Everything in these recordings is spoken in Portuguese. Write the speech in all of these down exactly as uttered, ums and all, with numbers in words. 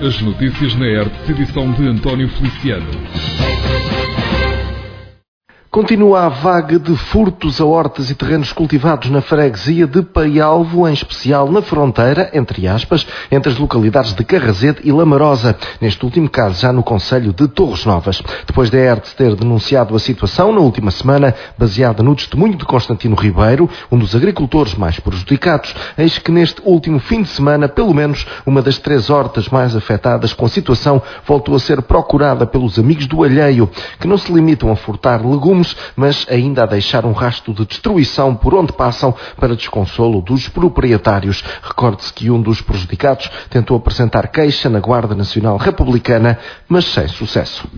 As notícias na E R T, edição de António Feliciano. Continua a vaga de furtos a hortas e terrenos cultivados na freguesia de Paialvo, em especial na fronteira, entre aspas, entre as localidades de Carrazede e Lamarosa, neste último caso já no concelho de Torres Novas. Depois da E R T ter denunciado a situação na última semana, baseada no testemunho de Constantino Ribeiro, um dos agricultores mais prejudicados, eis que neste último fim de semana, pelo menos uma das três hortas mais afetadas com a situação voltou a ser procurada pelos amigos do alheio, que não se limitam a furtar legumes, mas ainda a deixar um rastro de destruição por onde passam para desconsolo dos proprietários. Recorde-se que um dos prejudicados tentou apresentar queixa na Guarda Nacional Republicana, mas sem sucesso.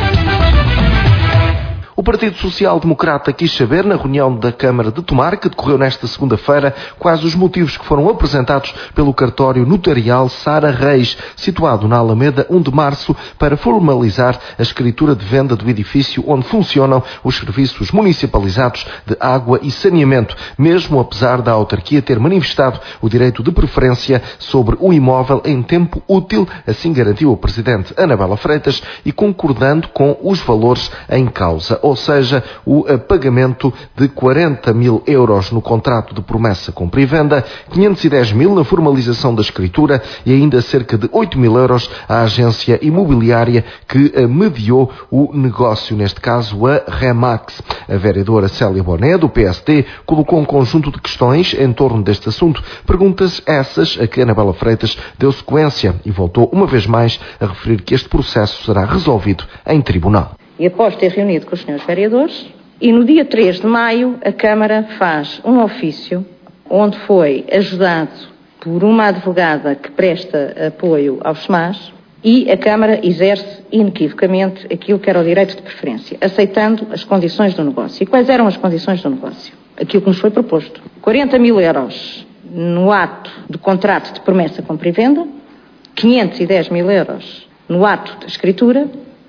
O Partido Social Democrata quis saber, na reunião da Câmara de Tomar, que decorreu nesta segunda-feira, quais os motivos que foram apresentados pelo cartório notarial Sara Reis, situado na Alameda um de março, para formalizar a escritura de venda do edifício onde funcionam os serviços municipalizados de água e saneamento, mesmo apesar da autarquia ter manifestado o direito de preferência sobre o imóvel em tempo útil, assim garantiu o Presidente Anabela Freitas, e concordando com os valores em causa, ou seja, o pagamento de quarenta mil euros no contrato de promessa compra e venda, quinhentos e dez mil na formalização da escritura e ainda cerca de oito mil euros à agência imobiliária que mediou o negócio, neste caso a Remax. A vereadora Célia Boné, do P S D, colocou um conjunto de questões em torno deste assunto, perguntas essas a que Anabela Freitas deu sequência e voltou uma vez mais a referir que este processo será resolvido em tribunal. E após ter reunido com os senhores vereadores, e no dia três de maio a Câmara faz um ofício onde foi ajudado por uma advogada que presta apoio aos S M As e a Câmara exerce inequivocamente aquilo que era o direito de preferência, aceitando as condições do negócio. E quais eram as condições do negócio? Aquilo que nos foi proposto. quarenta mil euros no ato do contrato de promessa compra e venda, quinhentos e dez mil euros no ato da escritura.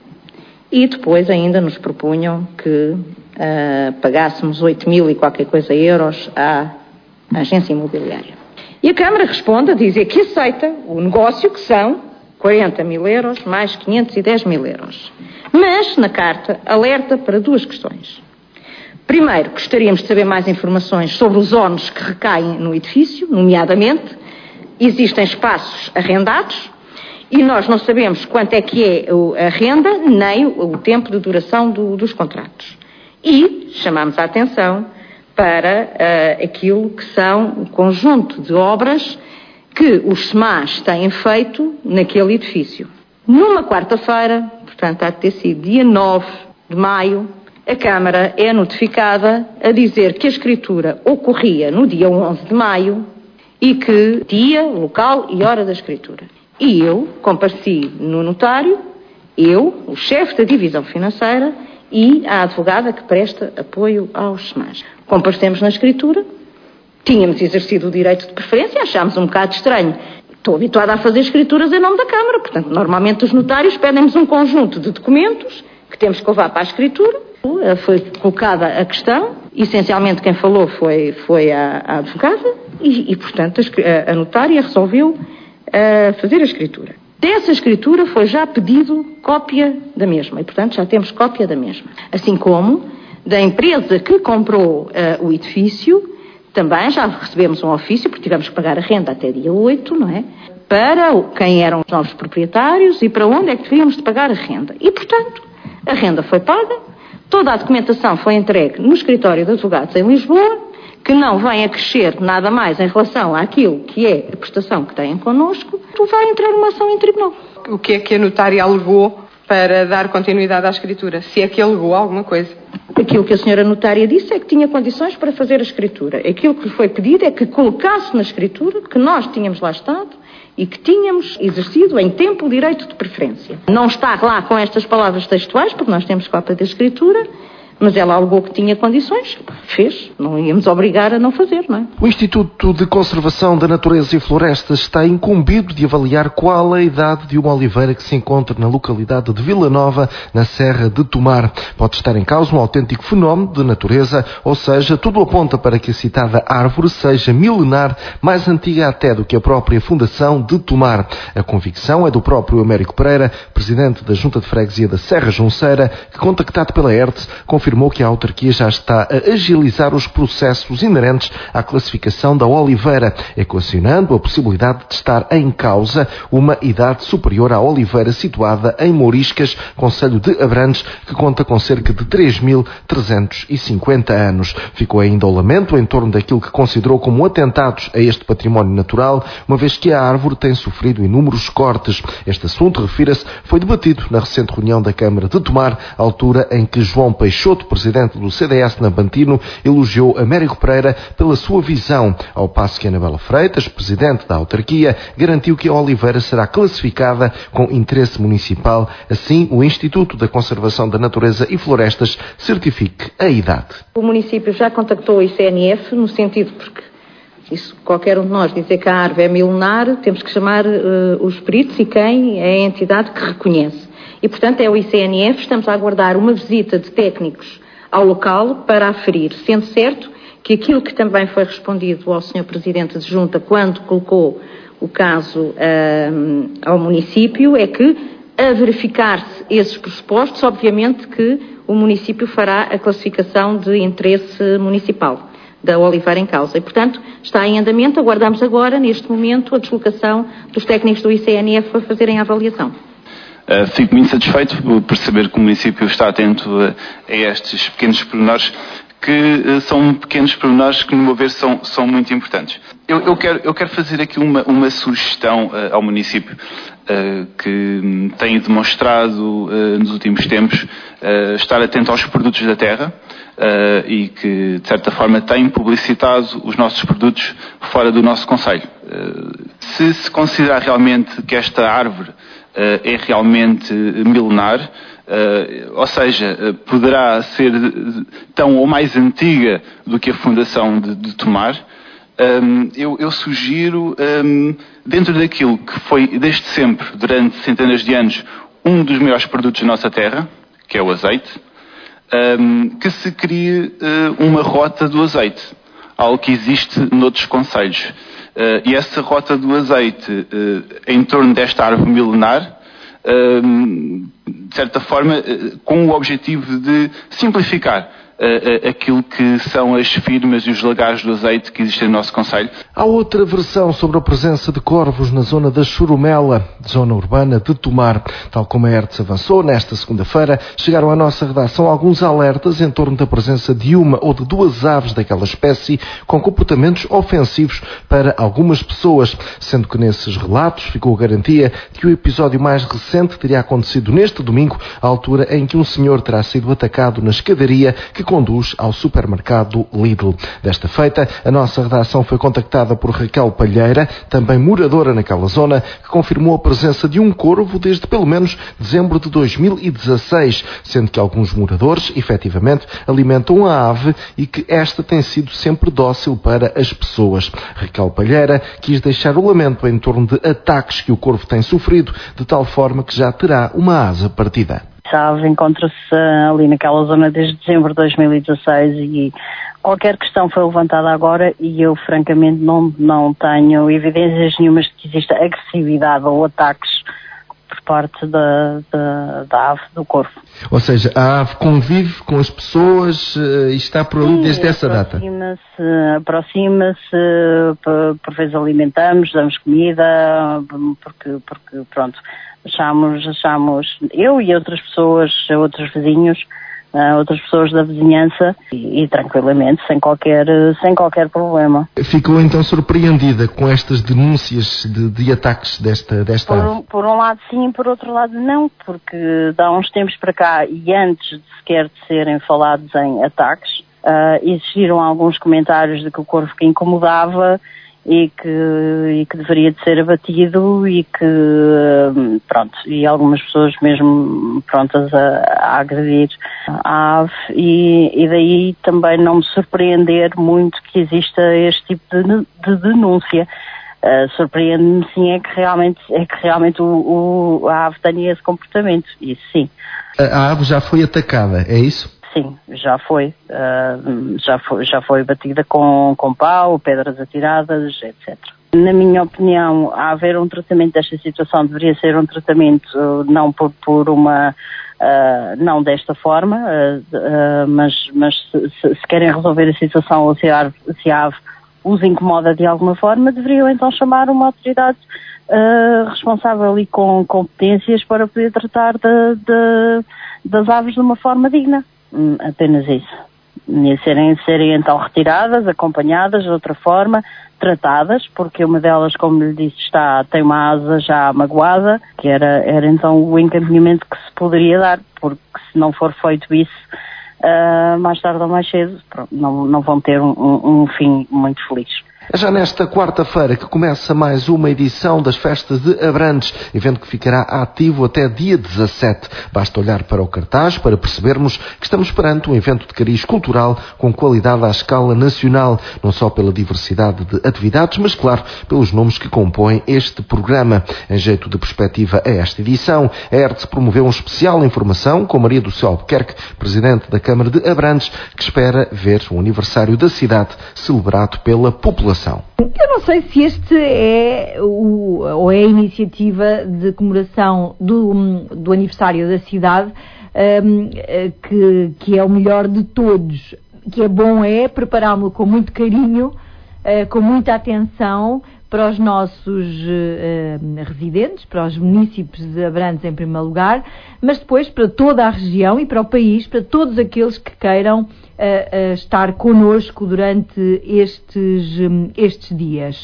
E depois ainda nos propunham que uh, pagássemos oito mil e qualquer coisa euros à agência imobiliária. E a Câmara responde a dizer que aceita o negócio, que são quarenta mil euros mais quinhentos e dez mil euros. Mas, na carta, alerta para duas questões. Primeiro, gostaríamos de saber mais informações sobre os ónus que recaem no edifício, nomeadamente, existem espaços arrendados, e nós não sabemos quanto é que é a renda, nem o tempo de duração do, dos contratos. E chamamos a atenção para uh, aquilo que são o conjunto de obras que os S M As têm feito naquele edifício. Numa quarta-feira, portanto há de ter sido dia nove de maio, a Câmara é notificada a dizer que a escritura ocorria no dia onze de maio e que dia, local e hora da escritura. E eu compareci no notário, eu, o chefe da divisão financeira e a advogada que presta apoio aos S M As. Comparecemos na escritura, tínhamos exercido o direito de preferência, achámos um bocado estranho. Estou habituada a fazer escrituras em nome da Câmara, portanto, normalmente os notários pedem-nos um conjunto de documentos que temos que levar para a escritura. Foi colocada a questão, essencialmente quem falou foi, foi a, a advogada e, e portanto, a, a notária resolveu a fazer a escritura. Dessa escritura foi já pedido cópia da mesma e, portanto, já temos cópia da mesma. Assim como da empresa que comprou uh, o edifício, também já recebemos um ofício, porque tivemos que pagar a renda até dia oito, não é? Para quem eram os novos proprietários e para onde é que devíamos de pagar a renda. E, portanto, a renda foi paga, toda a documentação foi entregue no escritório de advogados em Lisboa, que não vem a crescer nada mais em relação àquilo que é a prestação que têm connosco, tu vai entrar uma ação em tribunal. O que é que a notária alegou para dar continuidade à escritura? Se é que alegou alguma coisa? Aquilo que a senhora notária disse é que tinha condições para fazer a escritura. Aquilo que lhe foi pedido é que colocasse na escritura que nós tínhamos lá estado e que tínhamos exercido em tempo o direito de preferência. Não está lá com estas palavras textuais, porque nós temos cópia da escritura, mas ela alegou que tinha condições, fez, não íamos obrigar a não fazer, não é? O Instituto de Conservação da Natureza e Florestas está incumbido de avaliar qual a idade de uma oliveira que se encontra na localidade de Vila Nova, na Serra de Tomar. Pode estar em causa um autêntico fenómeno de natureza, ou seja, tudo aponta para que a citada árvore seja milenar, mais antiga até do que a própria fundação de Tomar. A convicção é do próprio Américo Pereira, presidente da Junta de Freguesia da Serra Junceira, que, contactado pela ERTE, confirmou que a autarquia já está a agilizar os processos inerentes à classificação da oliveira, equacionando a possibilidade de estar em causa uma idade superior à oliveira situada em Mouriscas, concelho de Abrantes, que conta com cerca de três mil trezentos e cinquenta anos. Ficou ainda o lamento em torno daquilo que considerou como atentados a este património natural, uma vez que a árvore tem sofrido inúmeros cortes. Este assunto, refira-se, foi debatido na recente reunião da Câmara de Tomar, altura em que João Peixoto, presidente do C D S Nabantino, elogiou Américo Pereira pela sua visão, ao passo que Anabela Freitas, presidente da autarquia, garantiu que a oliveira será classificada com interesse municipal, assim o Instituto da Conservação da Natureza e Florestas certifique a idade. O município já contactou o I C N F no sentido, porque isso, qualquer um de nós dizer que a árvore é milenar, temos que chamar uh, os peritos e quem é a entidade que reconhece. E, portanto, é o I C N F, estamos a aguardar uma visita de técnicos ao local para aferir, sendo certo que aquilo que também foi respondido ao senhor Presidente de Junta quando colocou o caso uh, ao município é que, a verificar-se esses pressupostos, obviamente que o município fará a classificação de interesse municipal da oliveira em causa. E, portanto, está em andamento, aguardamos agora, neste momento, a deslocação dos técnicos do I C N F para fazerem a avaliação. Uh, fico muito satisfeito por saber que o município está atento a, a estes pequenos pormenores, que uh, são pequenos pormenores que, no meu ver, são, são muito importantes. Eu, eu, quero, eu quero fazer aqui uma, uma sugestão uh, ao município, uh, que um, tem demonstrado uh, nos últimos tempos uh, estar atento aos produtos da terra, Uh, e que, de certa forma, tem publicitado os nossos produtos fora do nosso concelho. Uh, se se considerar realmente que esta árvore uh, é realmente milenar, uh, ou seja, uh, poderá ser tão ou mais antiga do que a fundação de, de Tomar, um, eu, eu sugiro, um, dentro daquilo que foi desde sempre, durante centenas de anos, um dos maiores produtos da nossa terra, que é o azeite, Um, que se crie uh, uma rota do azeite, algo que existe noutros concelhos. Uh, e essa rota do azeite, uh, em torno desta árvore milenar, uh, de certa forma, uh, com o objetivo de simplificar uh, uh, aquilo que são as firmas e os lagares do azeite que existem no nosso concelho. Há outra versão sobre a presença de corvos na zona da Churumela, zona urbana de Tomar. Tal como a ERTE avançou, nesta segunda-feira, chegaram à nossa redação alguns alertas em torno da presença de uma ou de duas aves daquela espécie com comportamentos ofensivos para algumas pessoas, sendo que nesses relatos ficou a garantia que o episódio mais recente teria acontecido neste domingo, à altura em que um senhor terá sido atacado na escadaria que conduz ao supermercado Lidl. Desta feita, a nossa redação foi contactada por Raquel Palheira, também moradora naquela zona, que confirmou a presença de um corvo desde pelo menos dezembro de dois mil e dezasseis, sendo que alguns moradores, efetivamente, alimentam a ave e que esta tem sido sempre dócil para as pessoas. Raquel Palheira quis deixar o lamento em torno de ataques que o corvo tem sofrido, de tal forma que já terá uma asa partida. A ave encontra-se ali naquela zona desde dezembro de dois mil e dezasseis e qualquer questão foi levantada agora e eu francamente não, não tenho evidências nenhumas de que exista agressividade ou ataques por parte da, da, da ave do corvo. Ou seja, a ave convive com as pessoas e está por ali. Sim, desde essa data? Aproxima-se, aproxima-se, por vezes alimentamos, damos comida, porque, porque pronto, achamos, achamos, eu e outras pessoas, outros vizinhos, Uh, outras pessoas da vizinhança e, e tranquilamente, sem qualquer, sem qualquer problema. Ficou então surpreendida com estas denúncias de, de ataques desta, desta por, ave? Por um lado sim, por outro lado não, porque há uns tempos para cá e antes de sequer de serem falados em ataques, uh, existiram alguns comentários de que o corvo que incomodava e que, e que deveria de ser abatido e que, pronto, e algumas pessoas mesmo prontas a, a agredir a ave e, e daí também não me surpreender muito que exista este tipo de, de denúncia. Uh, surpreende-me sim é que realmente, é que realmente o, o, a ave tenha esse comportamento, isso sim. A ave já foi atacada, é isso? Sim, já foi, uh, já foi, já foi batida com, com pau, pedras atiradas, etcétera. Na minha opinião, a haver um tratamento desta situação deveria ser um tratamento uh, não por, por uma, uh, não desta forma, uh, uh, mas, mas se, se, se querem resolver a situação ou se a ave, se a ave os incomoda de alguma forma, deveriam então chamar uma autoridade uh, responsável e com competências para poder tratar de, de, das aves de uma forma digna. Hum, apenas isso. E serem, serem então retiradas, acompanhadas de outra forma, tratadas, porque uma delas, como lhe disse, está, tem uma asa já magoada, que era, era então o encaminhamento que se poderia dar, porque se não for feito isso, Uh, mais tarde ou mais cedo, pronto, não, não vão ter um, um, um fim muito feliz. É já nesta quarta-feira que começa mais uma edição das Festas de Abrantes, evento que ficará ativo até dia dezassete. Basta olhar para o cartaz para percebermos que estamos perante um evento de cariz cultural com qualidade à escala nacional, não só pela diversidade de atividades, mas, claro, pelos nomes que compõem este programa. Em jeito de perspectiva a esta edição, a E R T S promoveu um especial informação com Maria do Céu Albuquerque, Presidente da Câmara de Abrantes, que espera ver o aniversário da cidade celebrado pela população. Eu não sei se este é o, ou é a iniciativa de comemoração do, do aniversário da cidade um, que, que é o melhor de todos. Que é bom é prepará-lo com muito carinho, uh, com muita atenção para os nossos uh, residentes, para os munícipes de Abrantes em primeiro lugar, mas depois para toda a região e para o país, para todos aqueles que queiram uh, uh, estar connosco durante estes, um, estes dias.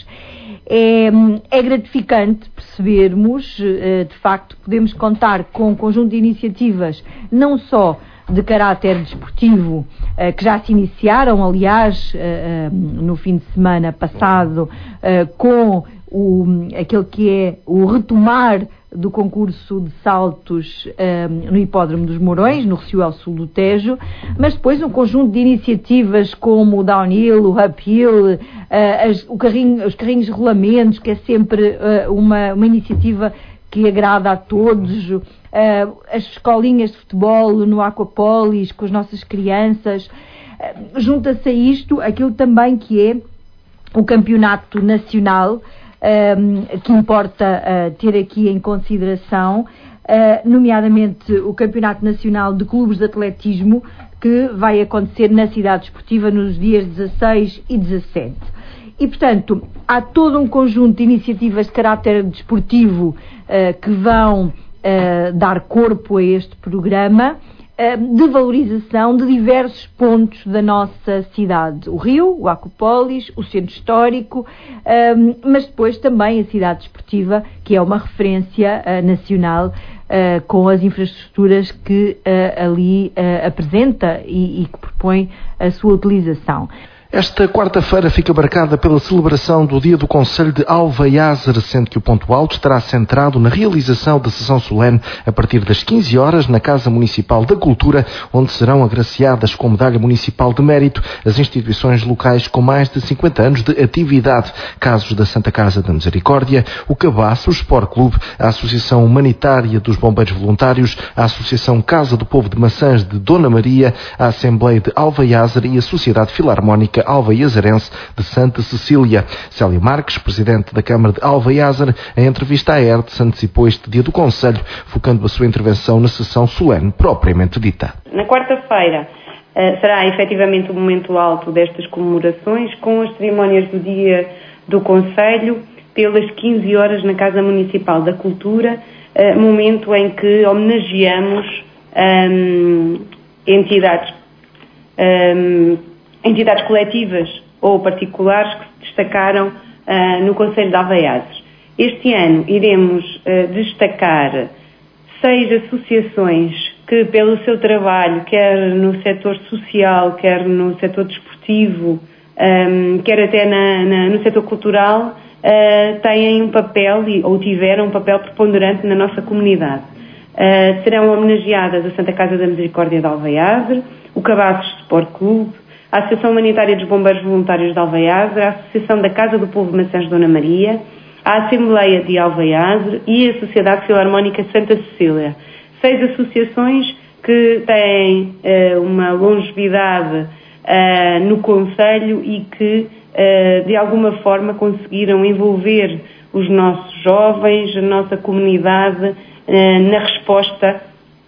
É, é gratificante percebermos, uh, de facto, podemos contar com um conjunto de iniciativas, não só de caráter desportivo, uh, que já se iniciaram, aliás, uh, uh, no fim de semana passado, uh, com o, aquele que é o retomar do concurso de saltos uh, no Hipódromo dos Mourões, no Recio ao Sul do Tejo, mas depois um conjunto de iniciativas como o downhill, o uphill, uh, as, o carrinho, os carrinhos de rolamentos, que é sempre uh, uma, uma iniciativa que agrada a todos, uh, as escolinhas de futebol no Aquapolis com as nossas crianças. Uh, junta-se a isto aquilo também que é o campeonato nacional, uh, que importa uh, ter aqui em consideração, uh, nomeadamente o campeonato nacional de clubes de atletismo, que vai acontecer na cidade desportiva nos dias dezasseis e dezassete. E, portanto, há todo um conjunto de iniciativas de caráter desportivo uh, que vão uh, dar corpo a este programa uh, de valorização de diversos pontos da nossa cidade. O Rio, o Aquapolis, o Centro Histórico, uh, mas depois também a cidade desportiva, que é uma referência uh, nacional uh, com as infraestruturas que uh, ali uh, apresenta e, e que propõe a sua utilização. Esta quarta-feira fica marcada pela celebração do Dia do Concelho de Alvaiazer, sendo que o ponto alto estará centrado na realização da sessão solene a partir das quinze horas na Casa Municipal da Cultura, onde serão agraciadas com medalha municipal de mérito as instituições locais com mais de cinquenta anos de atividade, casos da Santa Casa da Misericórdia, o Cabaço, o Sport Clube, a Associação Humanitária dos Bombeiros Voluntários, a Associação Casa do Povo de Maçãs de Dona Maria, a Assembleia de Alvaiazer e a Sociedade Filarmónica Alvaiazerense de Santa Cecília. Célia Marques, Presidente da Câmara de Alvaiazer, em entrevista à E R T S, antecipou este dia do Conselho, focando a sua intervenção na sessão solene propriamente dita. Na quarta-feira uh, será efetivamente o momento alto destas comemorações, com as cerimónias do dia do Conselho, pelas quinze horas na Casa Municipal da Cultura, uh, momento em que homenageamos um, entidades um, entidades coletivas ou particulares que se destacaram uh, no Concelho de Alvaiazer. Este ano iremos uh, destacar seis associações que, pelo seu trabalho, quer no setor social, quer no setor desportivo, um, quer até na, na, no setor cultural, uh, têm um papel, ou tiveram um papel preponderante na nossa comunidade. Uh, serão homenageadas a Santa Casa da Misericórdia de Alveiazre, o Cabaços Sport Clube, a Associação Humanitária dos Bombeiros Voluntários de Alveiazre, a Associação da Casa do Povo Maçãs Dona Maria, a Assembleia de Alveiazre e a Sociedade Filarmónica Santa Cecília. Seis associações que têm uh, uma longevidade uh, no Concelho e que, uh, de alguma forma, conseguiram envolver os nossos jovens, a nossa comunidade, uh, na resposta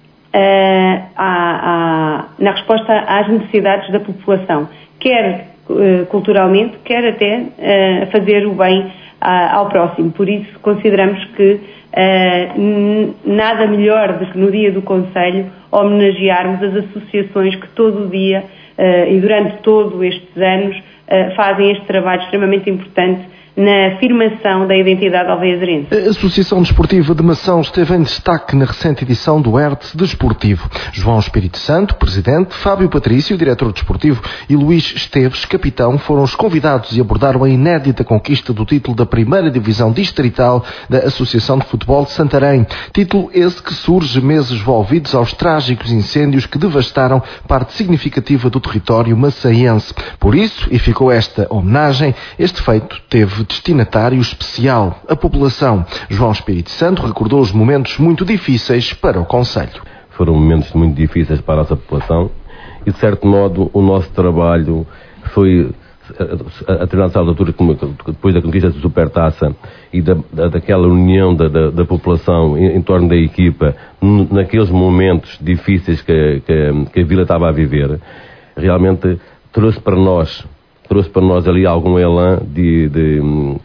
Uh, à, à, na resposta às necessidades da população, quer uh, culturalmente, quer até uh, fazer o bem uh, ao próximo. Por isso consideramos que uh, n- nada melhor do que no dia do Concelho homenagearmos as associações que todo o dia uh, e durante todos estes anos uh, fazem este trabalho extremamente importante na afirmação da identidade alveiazerense. A Associação Desportiva de Mação esteve em destaque na recente edição do Hertz Desportivo. João Espírito Santo, presidente, Fábio Patrício, diretor desportivo, e Luís Esteves, capitão, foram os convidados e abordaram a inédita conquista do título da primeira divisão distrital da Associação de Futebol de Santarém. Título esse que surge meses envolvidos aos trágicos incêndios que devastaram parte significativa do território maçaense. Por isso, e ficou esta homenagem, este feito teve destinatário especial, a população. João Espírito Santo recordou os momentos muito difíceis para o Concelho. Foram momentos muito difíceis para a nossa população e, de certo modo, o nosso trabalho foi, a, a determinada altura, depois da conquista da Supertaça e da, da, daquela união da, da, da população em, em torno da equipa, n- naqueles momentos difíceis que, que, que a Vila estava a viver, realmente trouxe para nós trouxe para nós ali algum elan de, de,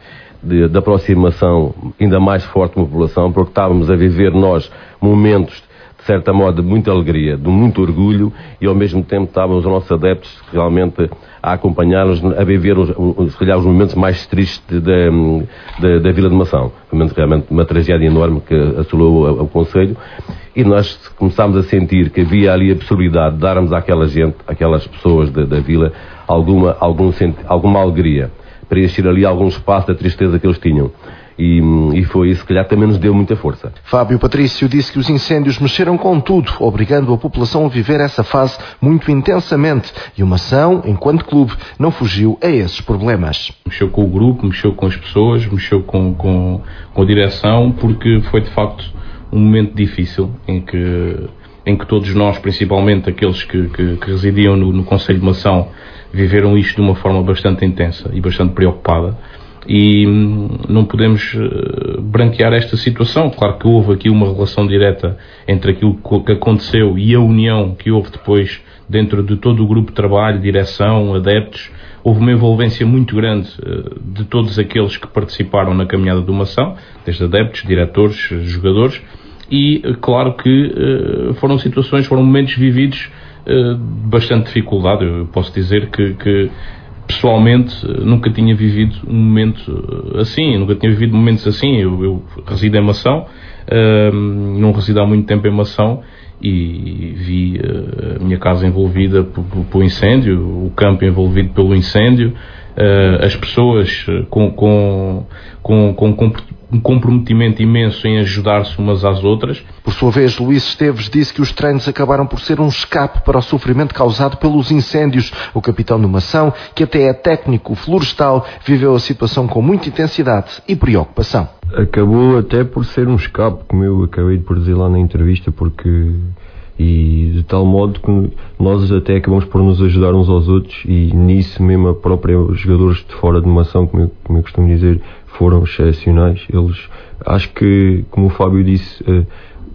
de, de aproximação ainda mais forte com a população, porque estávamos a viver nós momentos, de certa modo, de muita alegria, de muito orgulho, e ao mesmo tempo estávamos os nossos adeptos realmente a acompanhar-nos, a viver os, os, se calhar, os momentos mais tristes da, da, da Vila de Mação. Foi realmente uma tragédia enorme que assolou o Concelho, e nós começámos a sentir que havia ali a possibilidade de darmos àquela gente, àquelas pessoas da, da Vila, alguma, algum, alguma alegria, para encher ali algum espaço da tristeza que eles tinham. E, e foi isso que, calhar, também nos deu muita força. Fábio Patrício disse que os incêndios mexeram com tudo, obrigando a população a viver essa fase muito intensamente, e o Mação, enquanto clube, não fugiu a esses problemas. Mexeu com o grupo, mexeu com as pessoas, mexeu com, com, com a direção, porque foi de facto um momento difícil em que, em que todos nós, principalmente aqueles que, que, que residiam no, no Concelho de Mação, viveram isto de uma forma bastante intensa e bastante preocupada. E hum, não podemos uh, branquear esta situação. Claro que houve aqui uma relação direta entre aquilo que aconteceu e a união que houve depois dentro de todo o grupo de trabalho, direção, adeptos. Houve uma envolvência muito grande uh, de todos aqueles que participaram na caminhada do Mação, desde adeptos, diretores, jogadores, e uh, claro que uh, foram situações, foram momentos vividos uh, de bastante dificuldade. Eu posso dizer que, que pessoalmente nunca tinha vivido um momento assim, nunca tinha vivido momentos assim. Eu, eu resido em Mação, uh, não resido há muito tempo em Mação, e vi uh, a minha casa envolvida pelo incêndio, o campo envolvido pelo incêndio, uh, as pessoas com, com, com, com um comprometimento imenso em ajudar-se umas às outras. Por sua vez, Luís Esteves disse que os treinos acabaram por ser um escape para o sofrimento causado pelos incêndios. O capitão do Mação, que até é técnico florestal, viveu a situação com muita intensidade e preocupação. Acabou até por ser um escape, como eu acabei de por dizer lá na entrevista, porque... e de tal modo que nós até acabamos por nos ajudar uns aos outros, e nisso mesmo a própria os jogadores de fora de Mação, como eu, como eu costumo dizer, foram excepcionais. Eles, acho que, como o Fábio disse, uh,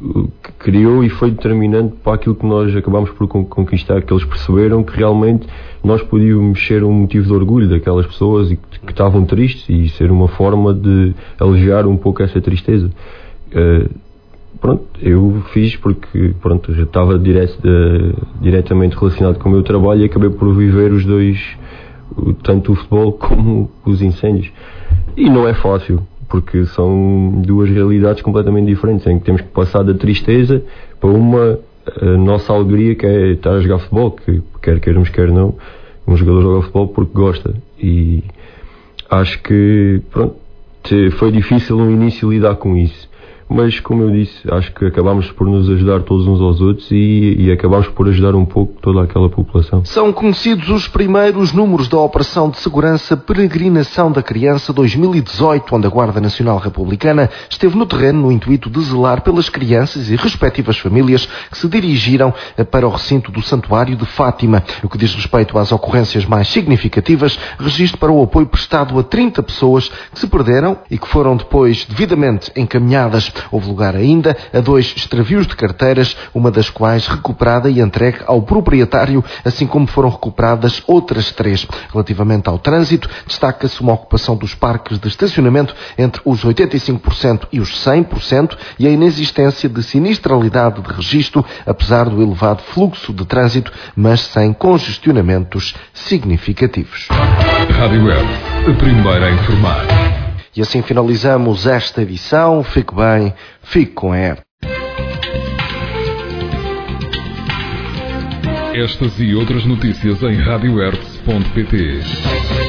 criou e foi determinante para aquilo que nós acabámos por conquistar, que eles perceberam que realmente nós podíamos ser um motivo de orgulho daquelas pessoas e que, que estavam tristes, e ser uma forma de aliviar um pouco essa tristeza. Uh, Pronto, eu fiz porque, pronto, já estava direto, uh, diretamente relacionado com o meu trabalho, e acabei por viver os dois, tanto o futebol como os incêndios. E não é fácil, porque são duas realidades completamente diferentes, em que temos que passar da tristeza para uma a nossa alegria, que é estar a jogar futebol, que quer queiramos, quer não, Um jogador joga futebol porque gosta, e acho que, pronto, foi difícil no início lidar com isso. Mas, como eu disse, acho que acabámos por nos ajudar todos uns aos outros e, e acabámos por ajudar um pouco toda aquela população. São conhecidos os primeiros números da Operação de Segurança Peregrinação da Criança dois mil e dezoito, onde a Guarda Nacional Republicana esteve no terreno no intuito de zelar pelas crianças e respectivas famílias que se dirigiram para o recinto do Santuário de Fátima. O que diz respeito às ocorrências mais significativas, registro para o apoio prestado a trinta pessoas que se perderam e que foram depois devidamente encaminhadas. Houve lugar ainda a dois extravios de carteiras, uma das quais recuperada e entregue ao proprietário, assim como foram recuperadas outras três. Relativamente ao trânsito, destaca-se uma ocupação dos parques de estacionamento entre os oitenta e cinco por cento e os cem por cento e a inexistência de sinistralidade de registro, apesar do elevado fluxo de trânsito, mas sem congestionamentos significativos. Rádio Web, a primeira a informar. E assim finalizamos esta edição. Fique bem, fique com a R. Estas e outras notícias em rádio hertz ponto pt.